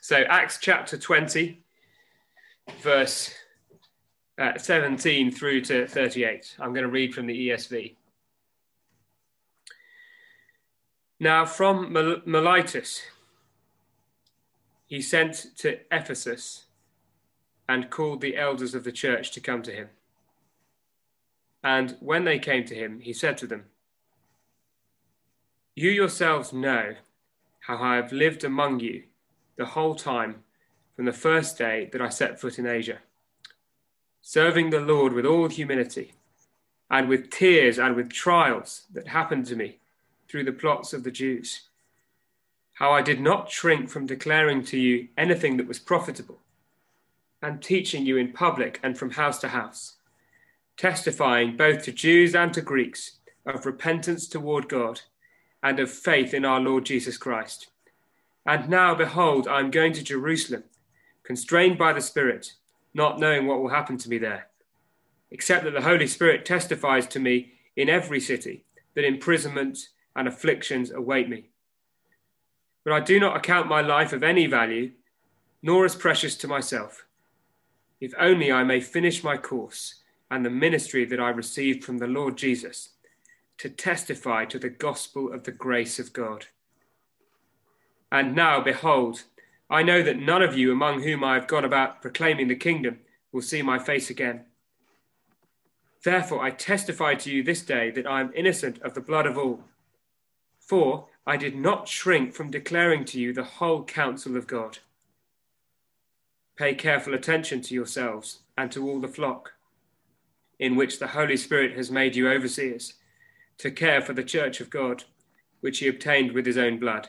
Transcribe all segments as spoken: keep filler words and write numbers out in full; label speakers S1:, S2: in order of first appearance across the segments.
S1: So Acts chapter twenty, verse uh, seventeen through to thirty-eight. I'm going to read from the E S V. Now from Miletus he sent to Ephesus and called the elders of the church to come to him. And when they came to him, he said to them, "You yourselves know how I have lived among you the whole time from the first day that I set foot in Asia, serving the Lord with all humility and with tears and with trials that happened to me through the plots of the Jews. How I did not shrink from declaring to you anything that was profitable and teaching you in public and from house to house, testifying both to Jews and to Greeks of repentance toward God and of faith in our Lord Jesus Christ. And now, behold, I am going to Jerusalem, constrained by the Spirit, not knowing what will happen to me there, except that the Holy Spirit testifies to me in every city that imprisonment and afflictions await me. But I do not account my life of any value, nor as precious to myself, if only I may finish my course and the ministry that I received from the Lord Jesus, to testify to the gospel of the grace of God. And now, behold, I know that none of you among whom I have gone about proclaiming the kingdom will see my face again. Therefore, I testify to you this day that I am innocent of the blood of all. For I did not shrink from declaring to you the whole counsel of God. Pay careful attention to yourselves and to all the flock, in which the Holy Spirit has made you overseers, to care for the church of God, which he obtained with his own blood.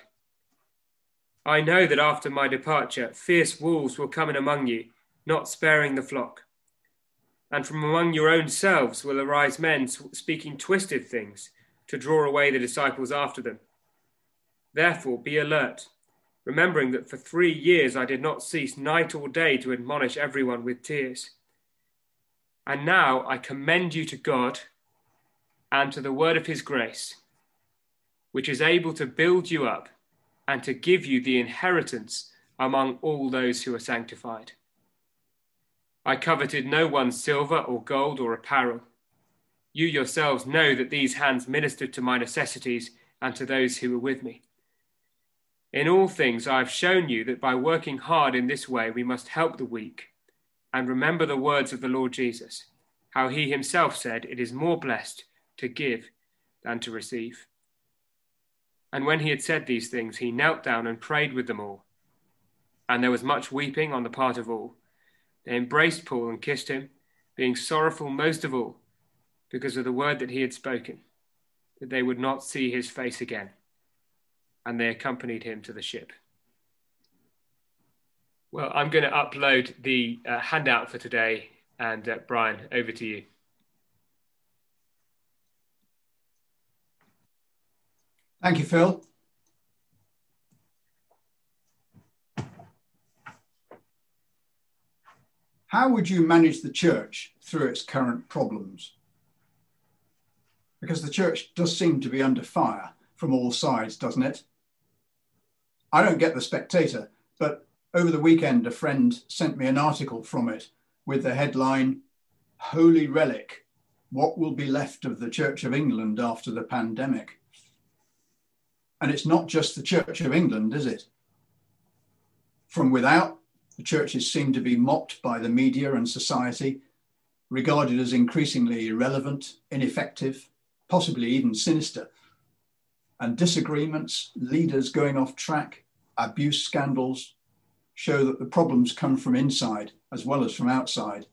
S1: I know that after my departure, fierce wolves will come in among you, not sparing the flock. And from among your own selves will arise men speaking twisted things to draw away the disciples after them. Therefore, be alert, remembering that for three years I did not cease night or day to admonish everyone with tears. And now I commend you to God and to the word of his grace, which is able to build you up and to give you the inheritance among all those who are sanctified. I coveted no one's silver or gold or apparel. You yourselves know that these hands ministered to my necessities and to those who were with me. In all things I have shown you that by working hard in this way we must help the weak, and remember the words of the Lord Jesus, how he himself said, "It is more blessed to give than to receive." And when he had said these things, he knelt down and prayed with them all. And there was much weeping on the part of all. They embraced Paul and kissed him, being sorrowful most of all, because of the word that he had spoken, that they would not see his face again. And they accompanied him to the ship. Well, I'm going to upload the uh, handout for today. And uh, Brian, over to you.
S2: Thank you, Phil. How would you manage the church through its current problems? Because the church does seem to be under fire from all sides, doesn't it? I don't get The Spectator, but over the weekend, a friend sent me an article from it with the headline, "Holy Relic, What Will Be Left of the Church of England After the Pandemic?" And it's not just the Church of England, is it? From without, the churches seem to be mocked by the media and society, regarded as increasingly irrelevant, ineffective, possibly even sinister. And disagreements, leaders going off track, abuse scandals show that the problems come from inside as well as from outside.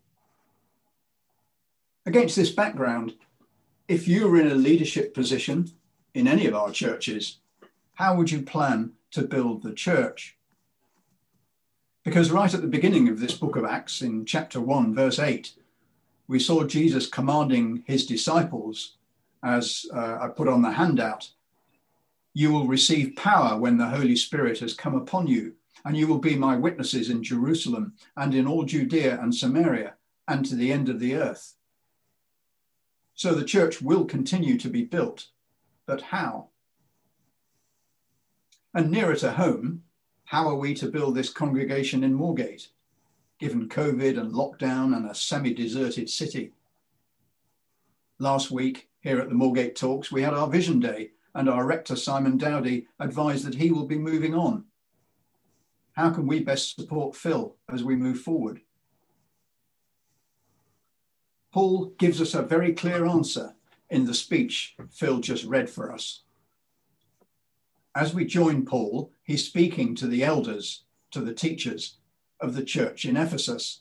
S2: Against this background, if you were in a leadership position in any of our churches, how would you plan to build the church? Because right at the beginning of this book of Acts, in chapter one, verse eight, we saw Jesus commanding his disciples, as uh, I put on the handout, "You will receive power when the Holy Spirit has come upon you, and you will be my witnesses in Jerusalem and in all Judea and Samaria and to the end of the earth." So the church will continue to be built, but how? And nearer to home, How are we to build this congregation in Moorgate, given COVID and lockdown and a semi-deserted city? Last week, here at the Moorgate Talks, we had our Vision Day, and our rector, Simon Dowdy, advised that he will be moving on. How can we best support Phil as we move forward? Paul gives us a very clear answer in the speech Phil just read for us. As we join Paul, he's speaking to the elders, to the teachers of the church in Ephesus.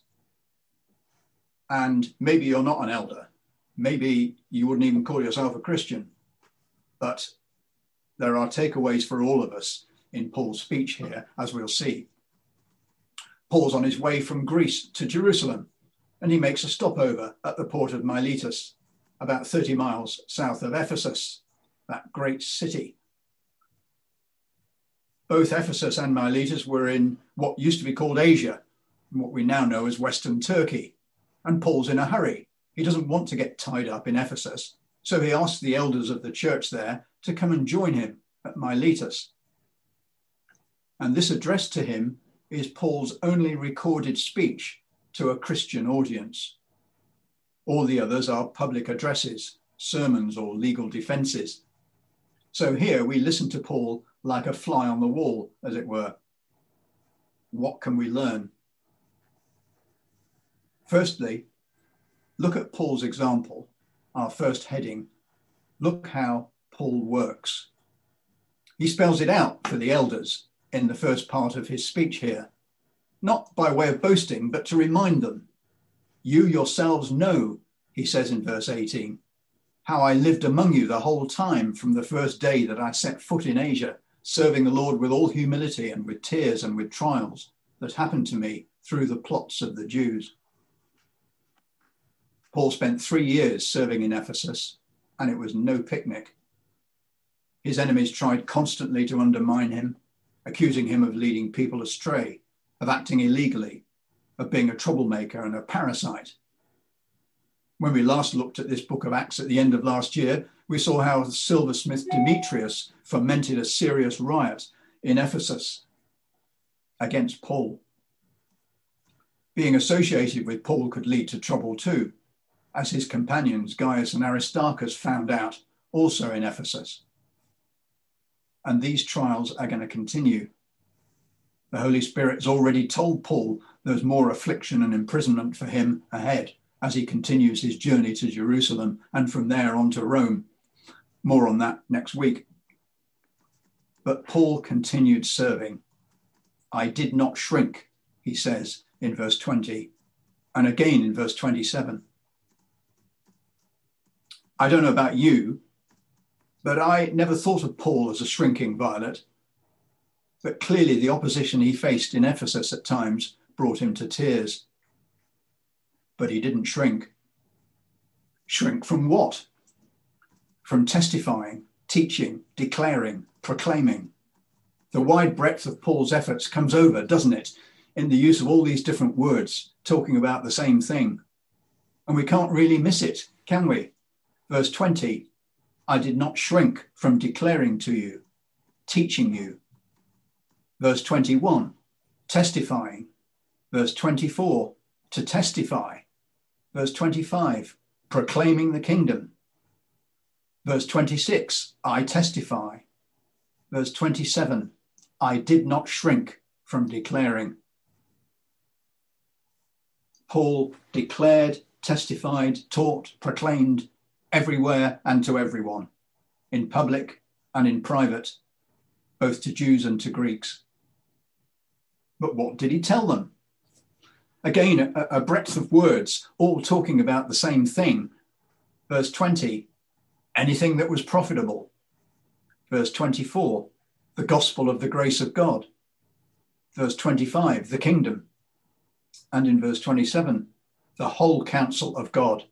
S2: And maybe you're not an elder. Maybe you wouldn't even call yourself a Christian. But there are takeaways for all of us in Paul's speech here, as we'll see. Paul's on his way from Greece to Jerusalem, and he makes a stopover at the port of Miletus, about thirty miles south of Ephesus, that great city. Both Ephesus and Miletus were in what used to be called Asia, what we now know as Western Turkey. And Paul's in a hurry. He doesn't want to get tied up in Ephesus, so he asks the elders of the church there to come and join him at Miletus. And this address to him is Paul's only recorded speech to a Christian audience. All the others are public addresses, sermons, or legal defenses. So here we listen to Paul like a fly on the wall, as it were. What can we learn? Firstly, look at Paul's example, our first heading. Look how Paul works. He spells it out for the elders in the first part of his speech here, not by way of boasting, but to remind them. You yourselves know, he says in verse eighteen, how I lived among you the whole time from the first day that I set foot in Asia, serving the Lord with all humility and with tears and with trials that happened to me through the plots of the Jews. Paul spent three years serving in Ephesus, and it was no picnic. His enemies tried constantly to undermine him, accusing him of leading people astray, of acting illegally, of being a troublemaker and a parasite. When we last looked at this book of Acts at the end of last year, we saw how the silversmith Demetrius fomented a serious riot in Ephesus against Paul. Being associated with Paul could lead to trouble too, as his companions Gaius and Aristarchus found out, also in Ephesus. And these trials are going to continue. The Holy Spirit's already told Paul there's more affliction and imprisonment for him ahead as he continues his journey to Jerusalem and from there on to Rome. More on that next week. But Paul continued serving. I did not shrink, he says in verse twenty, and again in verse twenty-seven. I don't know about you, but I never thought of Paul as a shrinking violet. But clearly the opposition he faced in Ephesus at times brought him to tears. But he didn't shrink. Shrink from what? From testifying, teaching, declaring, proclaiming. The wide breadth of Paul's efforts comes over, doesn't it, in the use of all these different words talking about the same thing. And we can't really miss it, can we? Verse twenty, I did not shrink from declaring to you, teaching you. Verse twenty-one, testifying. Verse twenty-four, to testify. Verse twenty-five, proclaiming the kingdom. Verse twenty-six, I testify. Verse twenty-seven, I did not shrink from declaring. Paul declared, testified, taught, proclaimed everywhere and to everyone, in public and in private, both to Jews and to Greeks. But what did he tell them? Again, a, a breadth of words, all talking about the same thing. Verse twenty, anything that was profitable. Verse twenty-four, the gospel of the grace of God. Verse twenty-five, the kingdom. And in verse twenty-seven, the whole counsel of God.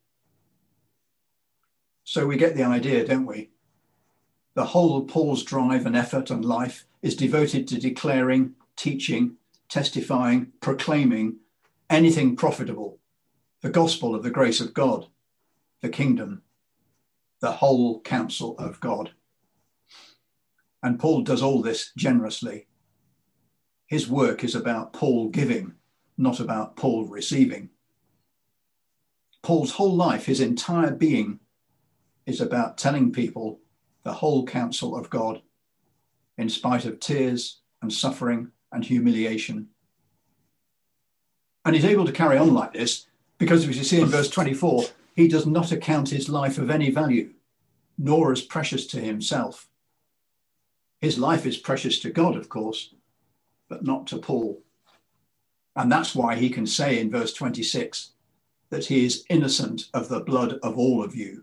S2: So we get the idea, don't we? The whole of Paul's drive and effort and life is devoted to declaring, teaching, testifying, proclaiming anything profitable, the gospel of the grace of God, the kingdom, the whole counsel of God. And Paul does all this generously. His work is about Paul giving, not about Paul receiving. Paul's whole life, his entire being, is about telling people the whole counsel of God, in spite of tears and suffering and humiliation. And he's able to carry on like this because, as you see in verse twenty-four, he does not account his life of any value, nor as precious to himself. His life is precious to God, of course, but not to Paul. And that's why he can say in verse twenty-six that he is innocent of the blood of all of you.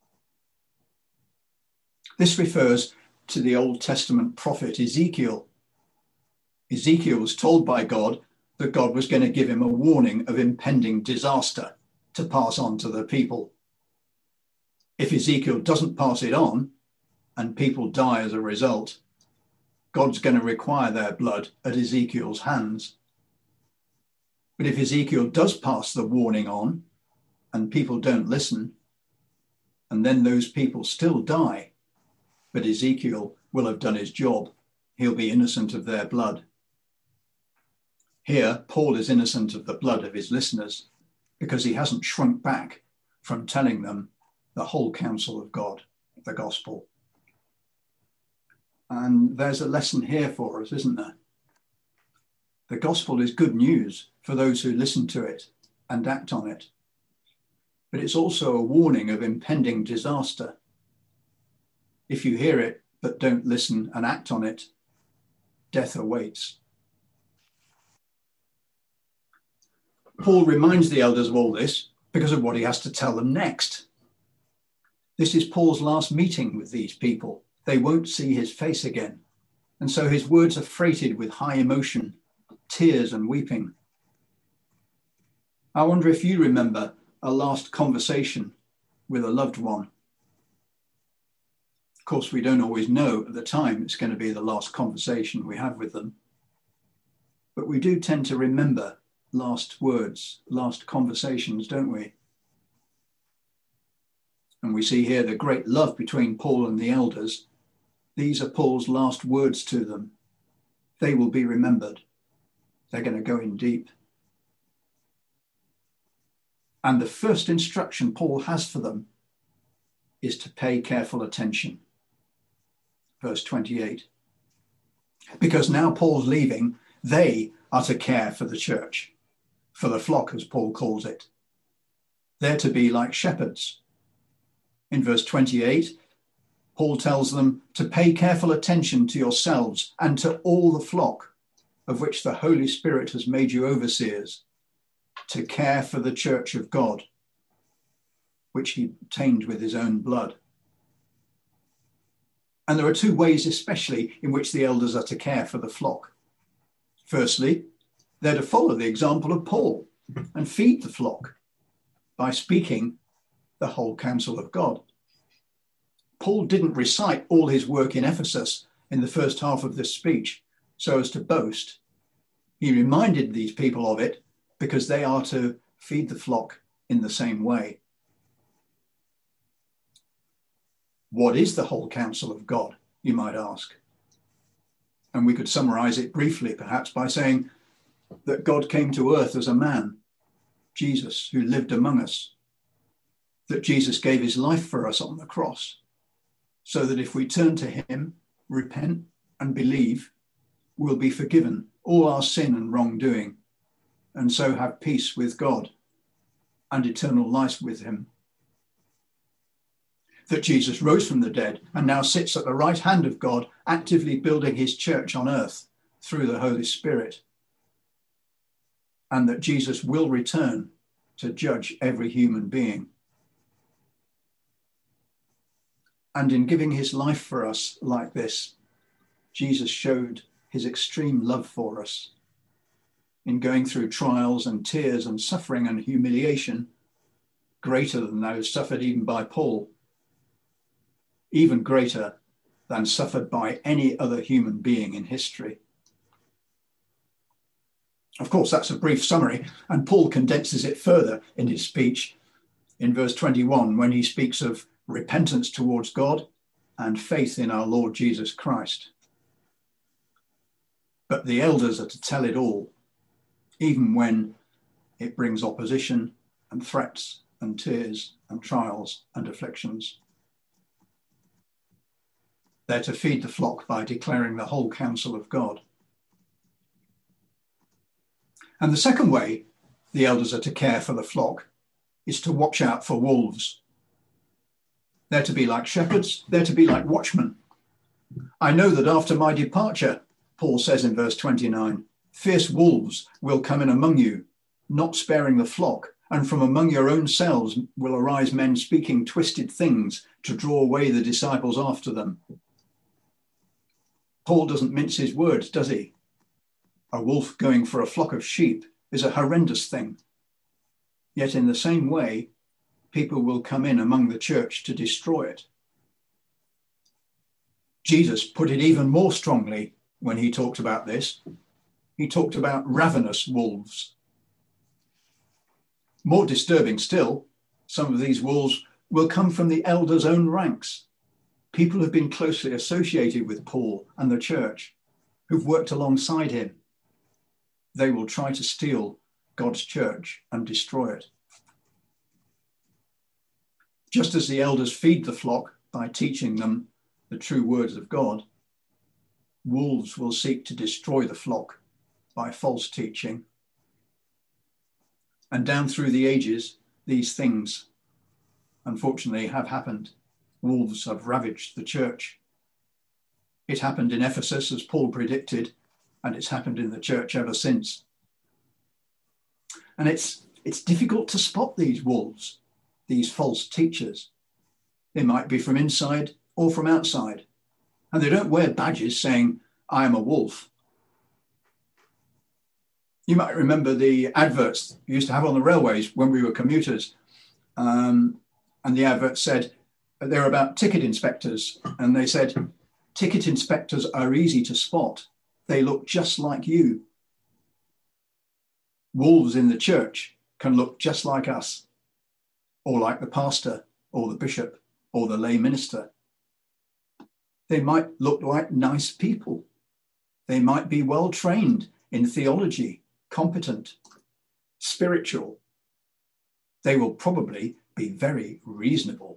S2: This refers to the Old Testament prophet Ezekiel. Ezekiel was told by God that God was going to give him a warning of impending disaster to pass on to the people. If Ezekiel doesn't pass it on and people die as a result, God's going to require their blood at Ezekiel's hands. But if Ezekiel does pass the warning on and people don't listen, and then those people still die, but Ezekiel will have done his job, he'll be innocent of their blood. Here, Paul is innocent of the blood of his listeners because he hasn't shrunk back from telling them the whole counsel of God, the gospel. And there's a lesson here for us, isn't there? The gospel is good news for those who listen to it and act on it. But it's also a warning of impending disaster. If you hear it but don't listen and act on it, death awaits. Paul reminds the elders of all this because of what he has to tell them next. This is Paul's last meeting with these people. They won't see his face again. And so his words are freighted with high emotion, tears and weeping. I wonder if you remember a last conversation with a loved one. Of course, we don't always know at the time it's going to be the last conversation we have with them. But we do tend to remember last words, last conversations, don't we? And we see here the great love between Paul and the elders. These are Paul's last words to them. They will be remembered. They're going to go in deep. And the first instruction Paul has for them is to pay careful attention. Verse twenty-eight. Because now Paul's leaving, they are to care for the church, for the flock, as Paul calls it. They're to be like shepherds. In verse twenty-eight, Paul tells them to pay careful attention to yourselves and to all the flock of which the Holy Spirit has made you overseers, to care for the church of God, which he obtained with his own blood. And there are two ways especially in which the elders are to care for the flock. Firstly, they're to follow the example of Paul and feed the flock by speaking the whole counsel of God. Paul didn't recite all his work in Ephesus in the first half of this speech so as to boast. He reminded these people of it because they are to feed the flock in the same way. What is the whole counsel of God, you might ask? And we could summarize it briefly, perhaps, by saying that God came to earth as a man, Jesus, who lived among us, that Jesus gave his life for us on the cross, so that if we turn to him, repent and believe, we'll be forgiven all our sin and wrongdoing, and so have peace with God and eternal life with him. That Jesus rose from the dead and now sits at the right hand of God, actively building his church on earth through the Holy Spirit. And that Jesus will return to judge every human being. And in giving his life for us like this, Jesus showed his extreme love for us. In going through trials and tears and suffering and humiliation, greater than those suffered even by Paul, even greater than suffered by any other human being in history. Of course, that's a brief summary, and Paul condenses it further in his speech in verse twenty-one, when he speaks of repentance towards God and faith in our Lord Jesus Christ. but the elders are to tell it all, even when it brings opposition and threats and tears and trials and afflictions. They're to feed the flock by declaring the whole counsel of God. And the second way the elders are to care for the flock is to watch out for wolves. They're to be like shepherds, they're to be like watchmen. I know that after my departure, Paul says in verse twenty-nine, fierce wolves will come in among you, not sparing the flock, and from among your own selves will arise men speaking twisted things to draw away the disciples after them. Paul doesn't mince his words, does he? A wolf going for a flock of sheep is a horrendous thing. Yet in the same way, people will come in among the church to destroy it. Jesus put it even more strongly when he talked about this. He talked about ravenous wolves. More disturbing still, some of these wolves will come from the elders' own ranks. People who've been closely associated with Paul and the church, who've worked alongside him. They will try to steal God's church and destroy it. Just as the elders feed the flock by teaching them the true words of God, wolves will seek to destroy the flock by false teaching. And down through the ages, these things, unfortunately, have happened. Wolves have ravaged the church. It happened in Ephesus, as Paul predicted, and it's happened in the church ever since. And it's, it's difficult to spot these wolves, these false teachers. They might be from inside or from outside, and they don't wear badges saying, I am a wolf. You might remember the adverts we used to have on the railways when we were commuters. Um, and the advert said, they're about ticket inspectors. And they said, ticket inspectors are easy to spot. They look just like you. Wolves in the church can look just like us, or like the pastor, or the bishop, or the lay minister. They might look like nice people. They might be well trained in theology, competent, spiritual. They will probably be very reasonable.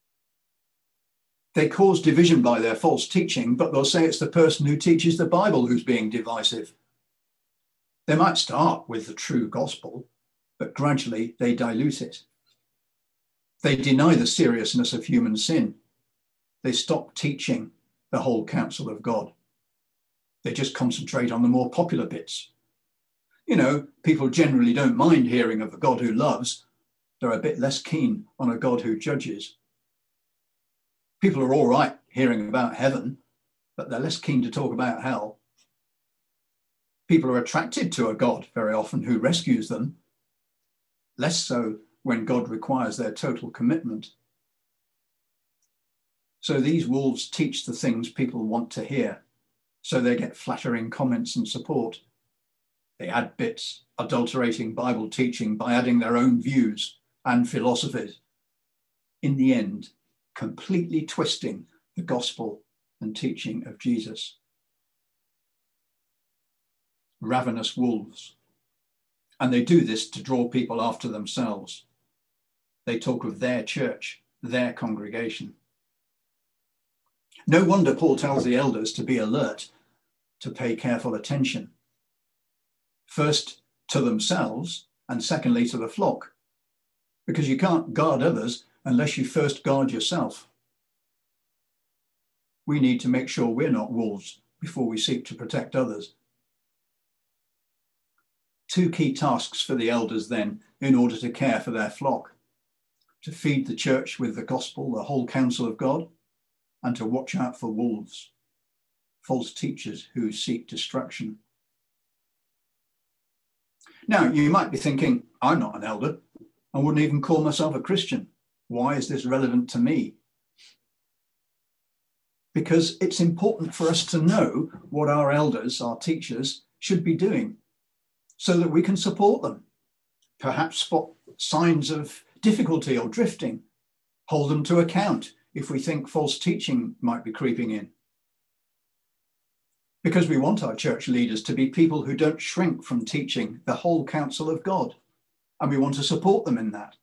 S2: They cause division by their false teaching, but they'll say it's the person who teaches the Bible who's being divisive. They might start with the true gospel, but gradually they dilute it. They deny the seriousness of human sin. They stop teaching the whole counsel of God. They just concentrate on the more popular bits. You know, people generally don't mind hearing of a God who loves. They're a bit less keen on a God who judges. People are all right hearing about heaven, but they're less keen to talk about hell. People are attracted to a God very often who rescues them, less so when God requires their total commitment. So these wolves teach the things people want to hear, so they get flattering comments and support. They add bits, adulterating Bible teaching by adding their own views and philosophies. In the end, completely twisting the gospel and teaching of Jesus. Ravenous wolves. And they do this to draw people after themselves. They talk of their church, their congregation. No wonder Paul tells the elders to be alert, to pay careful attention. First to themselves, and secondly to the flock, because you can't guard others unless you first guard yourself. We need to make sure we're not wolves before we seek to protect others. Two key tasks for the elders then, in order to care for their flock: to feed the church with the gospel, the whole counsel of God, and to watch out for wolves, false teachers who seek destruction. Now, you might be thinking, I'm not an elder. I wouldn't even call myself a Christian. Why is this relevant to me? Because it's important for us to know what our elders, our teachers, should be doing so that we can support them. Perhaps spot signs of difficulty or drifting, hold them to account if we think false teaching might be creeping in. because we want our church leaders to be people who don't shrink from teaching the whole counsel of God, and we want to support them in that.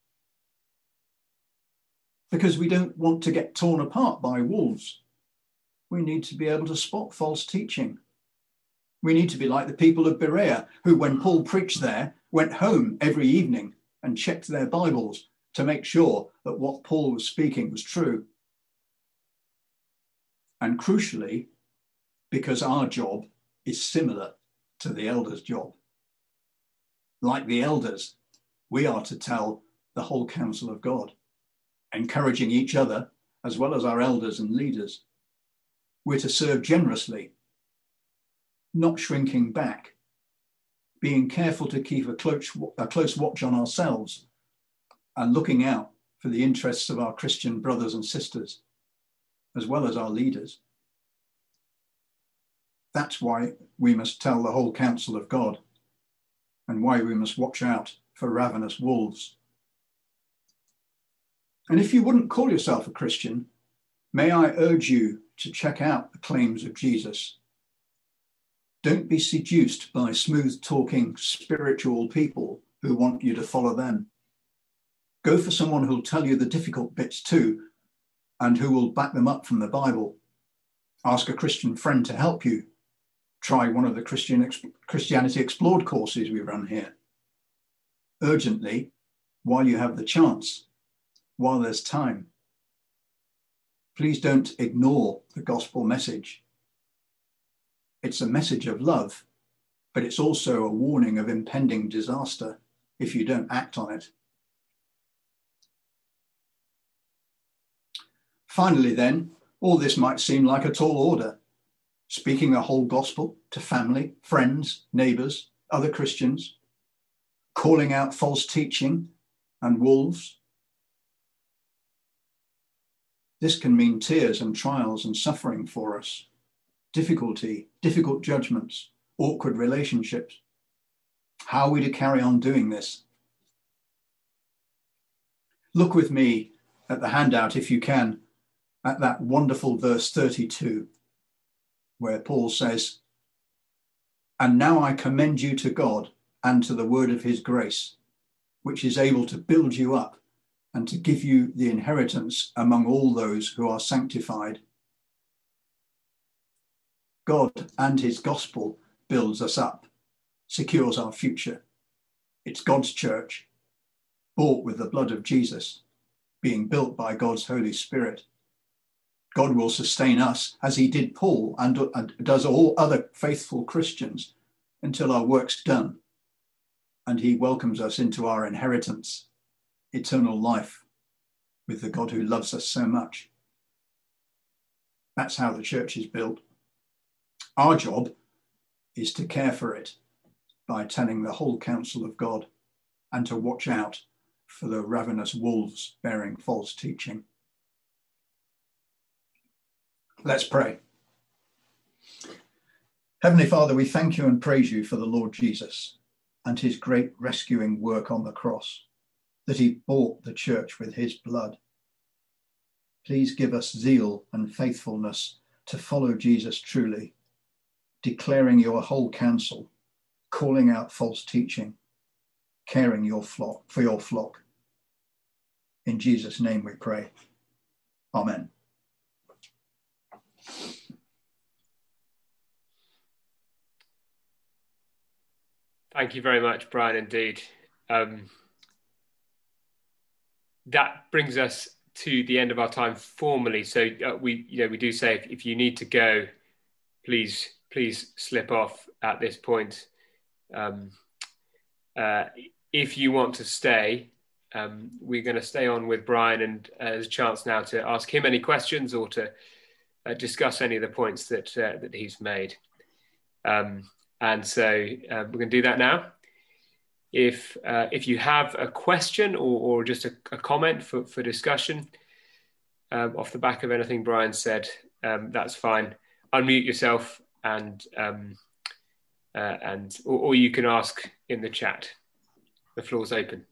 S2: Because we don't want to get torn apart by wolves. We need to be able to spot false teaching. We need to be like the people of Berea, who, when Paul preached there, went home every evening and checked their Bibles to make sure that what Paul was speaking was true. And crucially, because our job is similar to the elders' job. Like the elders, we are to tell the whole counsel of God, encouraging each other as well as our elders and leaders. We're to serve generously, not shrinking back, being careful to keep a close, a close watch on ourselves and looking out for the interests of our Christian brothers and sisters, as well as our leaders. That's why we must tell the whole counsel of God and why we must watch out for ravenous wolves. And if you wouldn't call yourself a Christian, may I urge you to check out the claims of Jesus. Don't be seduced by smooth-talking spiritual people who want you to follow them. Go for someone who'll tell you the difficult bits too, and who will back them up from the Bible. Ask a Christian friend to help you. Try one of the Christian Christianity Explored courses we run here. Urgently, while you have the chance, while there's time. Please don't ignore the gospel message. It's a message of love, but it's also a warning of impending disaster if you don't act on it. Finally, then, all this might seem like a tall order. Speaking the whole gospel to family, friends, neighbours, other Christians, calling out false teaching and wolves. This can mean tears and trials and suffering for us, difficulty, difficult judgments, awkward relationships. How are we to carry on doing this? Look with me at the handout, if you can, at that wonderful verse thirty-two, where Paul says, "And now I commend you to God and to the word of his grace, which is able to build you up and to give you the inheritance among all those who are sanctified." God and his gospel builds us up, secures our future. It's God's church, bought with the blood of Jesus, being built by God's Holy Spirit. God will sustain us as he did Paul and, and does all other faithful Christians until our work's done. And he welcomes us into our inheritance, eternal life with the God who loves us so much. That's how the church is built. Our job is to care for it by telling the whole counsel of God and to watch out for the ravenous wolves bearing false teaching. Let's pray. Heavenly Father, we thank you and praise you for the Lord Jesus and his great rescuing work on the cross, that he bought the church with his blood. Please give us zeal and faithfulness to follow Jesus truly, declaring your whole counsel, calling out false teaching, caring your flock for your flock. In Jesus' name we pray. Amen.
S1: Thank you very much, Brian, indeed. Um, that brings us to the end of our time formally. So uh, we, you know, we do say if, if you need to go, please, please slip off at this point. Um, uh, if you want to stay, um, we're going to stay on with Brian, and uh, there's a chance now to ask him any questions or to uh, discuss any of the points that uh, that he's made. Um, and so uh, we're going to do that now. If uh, if you have a question or, or just a, a comment for, for discussion um, off the back of anything Brian said, um, that's fine. Unmute yourself and um, uh, and or, or you can ask in the chat. The floor's open.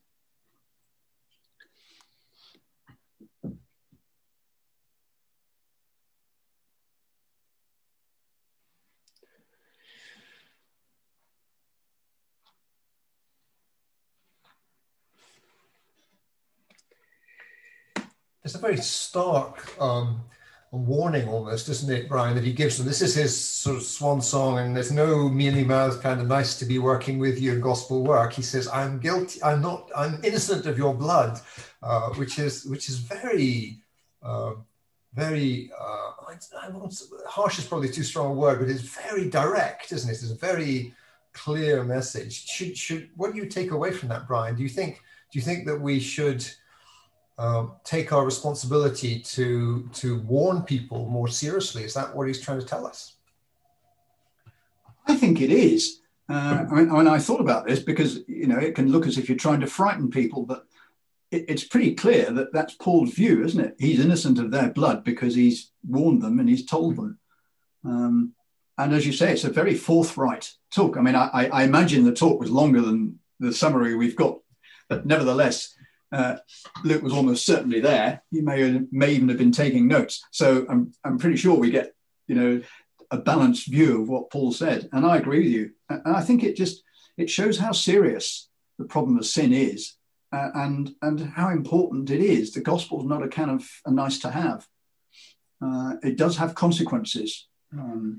S3: It's a very stark um, warning almost, isn't it, Brian, that he gives them. This is his sort of swan song, and there's no mealy mouth kind of nice to be working with you gospel work. He says, I'm guilty, I'm not, I'm innocent of your blood, uh, which is which is very, uh, very, uh, I, I won't, harsh is probably too strong a word, but it's very direct, isn't it? It's a very clear message. Should, should, what do you take away from that, Brian? Do you think, do you think that we should um, take our responsibility to, to warn people more seriously? Is that what he's trying to tell us?
S2: I think it is. Uh, I mean, I mean, I thought about this because, you know, it can look as if you're trying to frighten people, but it, it's pretty clear that that's Paul's view, isn't it? He's innocent of their blood because he's warned them and he's told them. Um, and as you say, it's a very forthright talk. I mean, I, I imagine the talk was longer than the summary we've got, but nevertheless, uh, Luke was almost certainly there. He may may even have been taking notes. So I'm I'm pretty sure we get, you know, a balanced view of what Paul said. And I agree with you. And I think it just, it shows how serious the problem of sin is uh, and, and how important it is. The gospel is not a kind of a nice to have. Uh, it does have consequences. Um,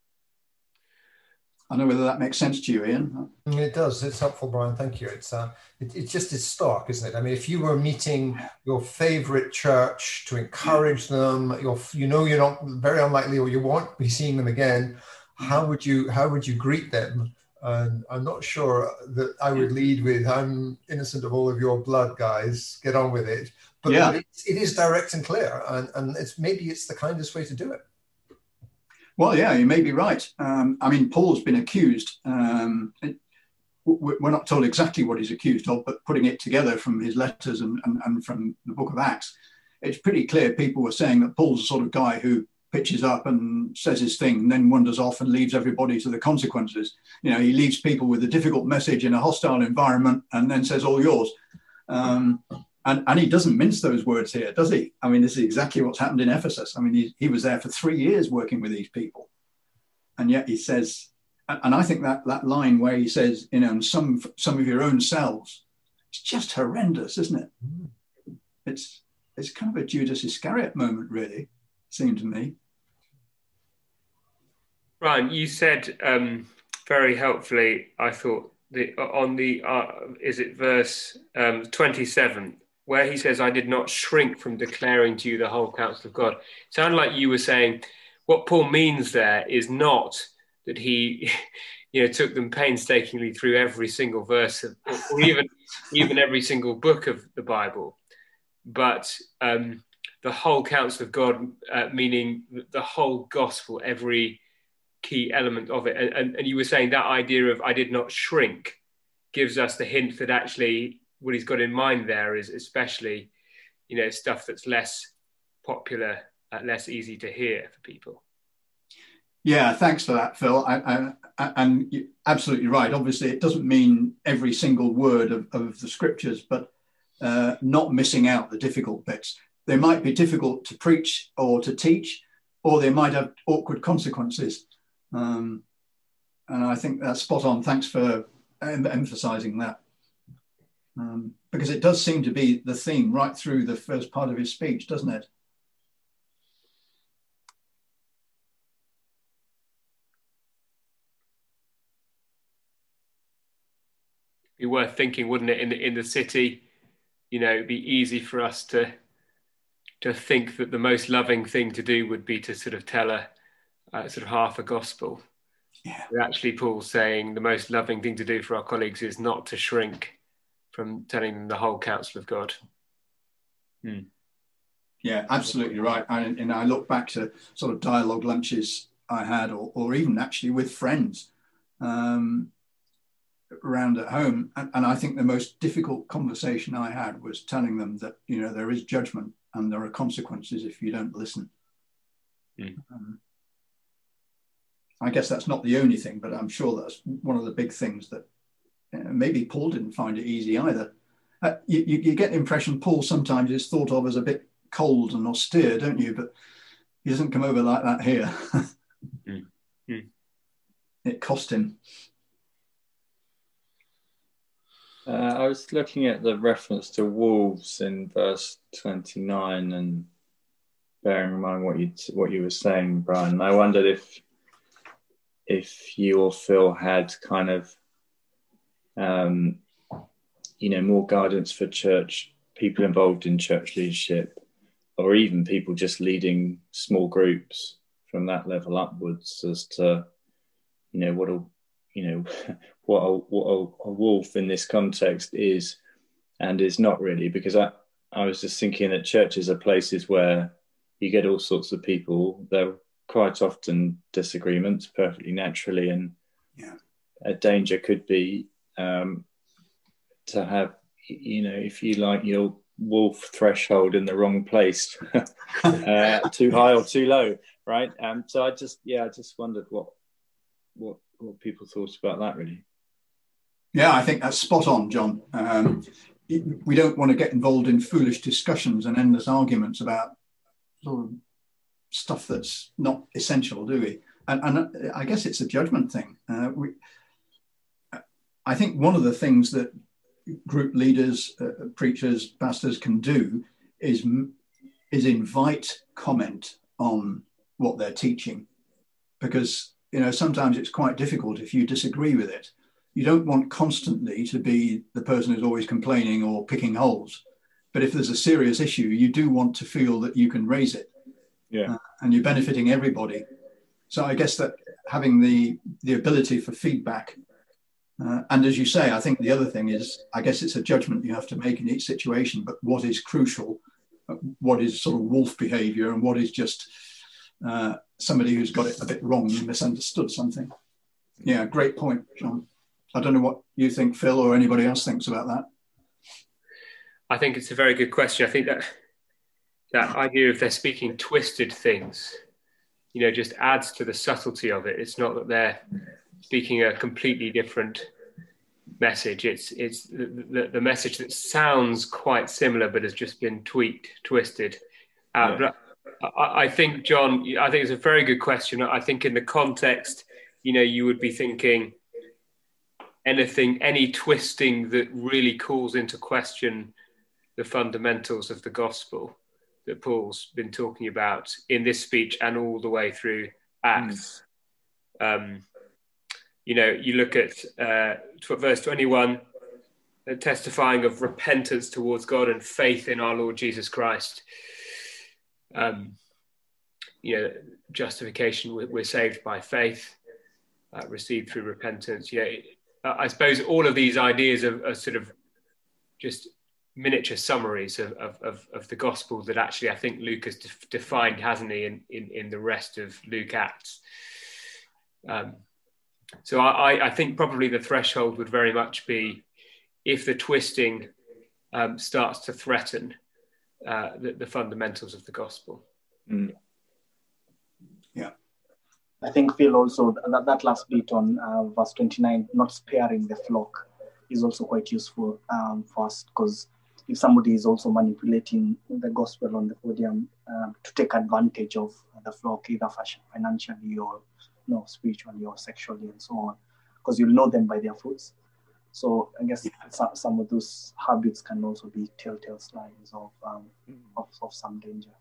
S2: I don't know whether that makes sense to you, Ian.
S3: It does. It's helpful, Brian. Thank you. It's uh, it, it just is stark, isn't it? I mean, if you were meeting your favorite church to encourage them, you're, you know, you're not very unlikely, or you won't be seeing them again. How would you how would you greet them? And I'm not sure that I would lead with, "I'm innocent of all of your blood, guys. Get on with it." But,
S2: yeah.
S3: but it, it is direct and clear, and, and it's maybe it's the kindest way to do it.
S2: Well, yeah, you may be right. Um, I mean, Paul's been accused. Um, it, we're not told exactly what he's accused of, but putting it together from his letters and, and, and from the book of Acts, it's pretty clear people were saying that Paul's the sort of guy who pitches up and says his thing and then wanders off and leaves everybody to the consequences. You know, he leaves people with a difficult message in a hostile environment and then says, all yours. Um, And, and he doesn't mince those words here, does he? I mean, this is exactly what's happened in Ephesus. I mean, he, he was there for three years working with these people. And yet he says, and I think that, that line where he says, you know, some, some of your own selves, it's just horrendous, isn't it? It's, it's kind of a Judas Iscariot moment, really, it seemed to me.
S1: Ryan, you said um, very helpfully, I thought, the, on the, uh, is it verse um, twenty-seven, where he says, I did not shrink from declaring to you the whole counsel of God. It sounded like you were saying what Paul means there is not that he, you know, took them painstakingly through every single verse of, or even, even every single book of the Bible, but um, the whole counsel of God, uh, meaning the whole gospel, every key element of it. And, and, and you were saying that idea of I did not shrink gives us the hint that actually what he's got in mind there is especially, you know, stuff that's less popular, uh, less easy to hear for people.
S2: Yeah, thanks for that, Phil. I, I, I, and you're absolutely right. Obviously, it doesn't mean every single word of, of the scriptures, but uh, not missing out the difficult bits. They might be difficult to preach or to teach, or they might have awkward consequences. Um, and I think that's spot on. Thanks for em- emphasizing that. Um, because it does seem to be the theme right through the first part of his speech, doesn't it?
S1: Be worth thinking, wouldn't it, in the, in the city, you know, it'd be easy for us to to think that the most loving thing to do would be to sort of tell a, a sort of half a gospel.
S2: Yeah.
S1: But actually, Paul's saying the most loving thing to do for our colleagues is not to shrink from telling them the whole counsel of God. Hmm.
S2: Yeah, absolutely right. And, and I look back to sort of dialogue lunches I had, or, or even actually with friends um, around at home. And, and I think the most difficult conversation I had was telling them that, you know, there is judgment and there are consequences if you don't listen.
S1: Hmm.
S2: Um, I guess that's not the only thing, but I'm sure that's one of the big things that uh, maybe Paul didn't find it easy either. Uh, you, you, you get the impression Paul sometimes is thought of as a bit cold and austere, don't you? But he doesn't come over like that here.
S1: mm. Mm.
S2: It cost him.
S4: Uh, I was looking at the reference to wolves in verse twenty-nine, and bearing in mind what you what you were saying, Brian, I wondered if if you or Phil had kind of um, you know more guidance for church people involved in church leadership, or even people just leading small groups from that level upwards, as to you know what a you know what a, what a, a wolf in this context is and is not really, because I I was just thinking that churches are places where you get all sorts of people. There are quite often disagreements, perfectly naturally, and
S2: yeah.
S4: a danger could be um, to have, you know, if you like, your wolf threshold in the wrong place, uh, too high or too low, right? Um, so I just, yeah, I just wondered what what what people thought about that, really.
S2: Yeah, I think that's spot on, John. Um, we don't want to get involved in foolish discussions and endless arguments about sort of stuff that's not essential, do we? And, and I guess it's a judgment thing. Uh, we, I think one of the things that group leaders, uh, preachers, pastors can do is is invite comment on what they're teaching, because you know sometimes it's quite difficult if you disagree with it. You don't want constantly to be the person who's always complaining or picking holes, but if there's a serious issue, you do want to feel that you can raise it.
S4: Yeah,
S2: uh, and you're benefiting everybody. So I guess that having the the ability for feedback. Uh, and as you say, I think the other thing is, I guess it's a judgment you have to make in each situation, but what is crucial, what is sort of wolf behavior, and what is just uh, somebody who's got it a bit wrong and misunderstood something. Yeah, great point, John. I don't know what you think, Phil, or anybody else thinks about that.
S1: I think it's a very good question. I think that that idea of they're speaking twisted things, you know, just adds to the subtlety of it. It's not that they're speaking a completely different message. It's it's the, the, the message that sounds quite similar but has just been tweaked, twisted. Uh,
S4: yeah.
S1: But I, I think, John, I think it's a very good question. I think in the context, you know, you would be thinking anything, any twisting that really calls into question the fundamentals of the gospel that Paul's been talking about in this speech and all the way through Acts. Mm. Um, You know, you look at uh, verse twenty-one, uh, testifying of repentance towards God and faith in our Lord Jesus Christ. Um, you know, justification, we're saved by faith, uh, received through repentance. You know, I suppose all of these ideas are, are sort of just miniature summaries of, of, of the gospel that actually I think Luke has def- defined, hasn't he, in, in, in the rest of Luke Acts. Um, So I, I think probably the threshold would very much be if the twisting um, starts to threaten uh, the, the fundamentals of the gospel.
S4: Mm.
S2: Yeah.
S5: I think Phil also, that, that last bit on uh, verse twenty-nine, not sparing the flock, is also quite useful um, for us, because if somebody is also manipulating the gospel on the podium uh, to take advantage of the flock, either financially or you know, spiritually or sexually and so on, because you'll know them by their fruits. So I guess some, some of those habits can also be telltale signs of, um, of of some danger.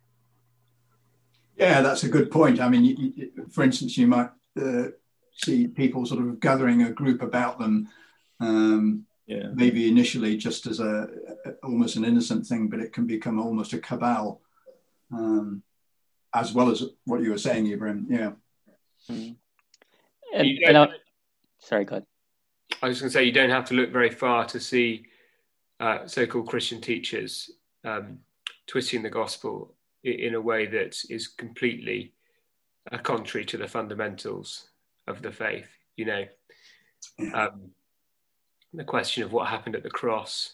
S2: Yeah, that's a good point. I mean, you, you, for instance, you might uh, see people sort of gathering a group about them, um,
S4: yeah.
S2: maybe initially just as a, a almost an innocent thing, but it can become almost a cabal, um, as well as what you were saying, Ibrahim. Yeah.
S6: Mm. And, and I, sorry, go ahead.
S1: I was going to say, you don't have to look very far to see uh, so-called Christian teachers um, twisting the gospel in a way that is completely uh, contrary to the fundamentals of the faith. You know, um, the question of what happened at the cross,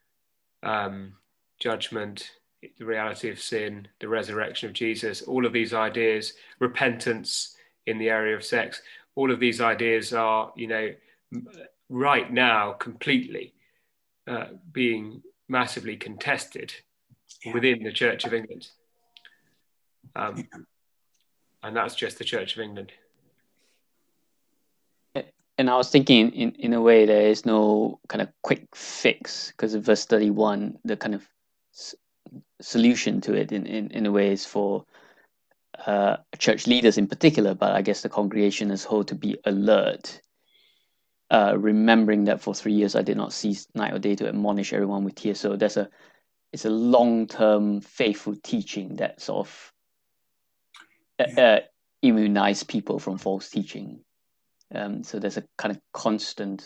S1: um, judgment, the reality of sin, the resurrection of Jesus, all of these ideas, repentance in the area of sex, all of these ideas are, you know, right now completely uh, being massively contested yeah. within the Church of England. Um, and that's just the Church of England.
S6: and I was thinking, in, in a way, there is no kind of quick fix, because in verse thirty-one, the kind of s- solution to it, in, in, in a way, is for uh, church leaders in particular, but I guess the congregation as a whole, to be alert, uh, remembering that for three years I did not cease night or day to admonish everyone with tears. So there's a it's a long-term faithful teaching that sort of uh, uh, immunize people from false teaching. Um, so there's a kind of constant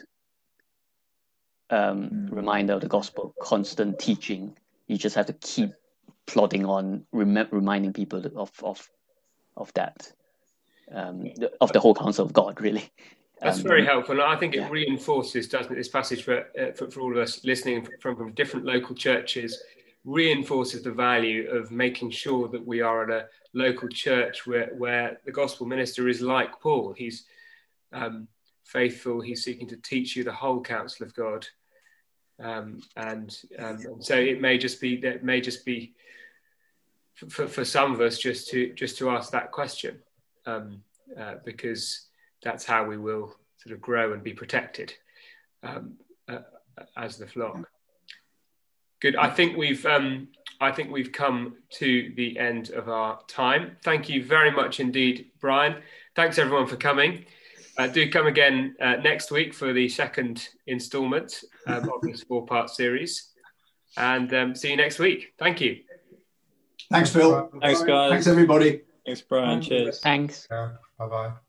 S6: um, mm. reminder of the gospel, constant teaching. You just have to keep plodding on, rem- reminding people of of of that, um, of the whole counsel of God, really.
S1: That's
S6: um,
S1: very helpful. And I think it
S6: yeah.
S1: reinforces, doesn't it, this passage for, uh, for for all of us listening from, from different local churches, reinforces the value of making sure that we are at a local church where, where the gospel minister is like Paul. He's um, faithful. He's seeking to teach you the whole counsel of God. Um, and, um, and so it may just be that may just be for, for some of us just to just to ask that question, um, uh, because that's how we will sort of grow and be protected um, uh, as the flock. Good. I think we've um, I think we've come to the end of our time. Thank you very much indeed, Brian. Thanks everyone for coming. Uh, do come again uh, next week for the second instalment um, of this four-part series, and um, see you next week. Thank you.
S2: Thanks, Phil.
S4: Thanks, guys.
S2: Thanks, everybody.
S4: Thanks, Brian. Cheers.
S6: Thanks.
S3: Yeah, bye-bye.